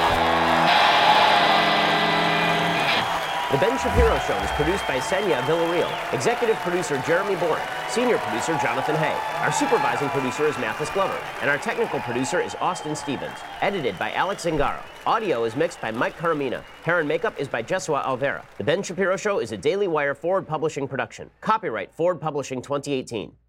Speaker 2: The Ben Shapiro Show is produced by Senya Villarreal, executive producer Jeremy Bourne, senior producer Jonathan Hay. Our supervising producer is Mathis Glover, and our technical producer is Austin Stevens. Edited by Alex Zingaro. Audio is mixed by Mike Caramina. Hair and makeup is by Jesua Alvera. The Ben Shapiro Show is a Daily Wire Forward Publishing production. Copyright Forward Publishing 2018.